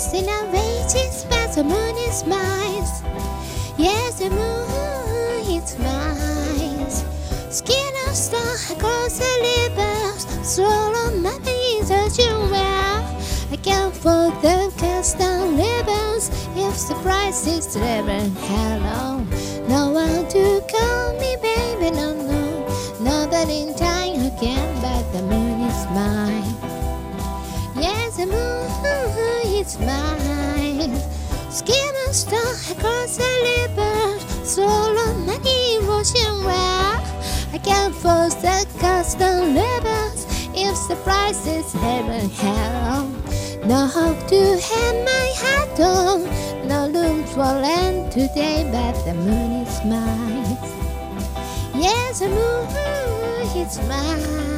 in a wages, but the moon is mine. Yes, the moon is mine. Skin of star across the rivers, swallow my beans as you wear. I can't afford the cast down ribbons if the price is driven. Hello, no one to call me baby, no, no. Nobody in time again, but the moon is mine. Yes, the moon is mine. Skin and star across the river, swallow my devotion where I can't force the custom ribbons if the price is heaven. Hello, no hope to hang my hat on, no room for land today, but the moon is mine. Yes, the moon is mine.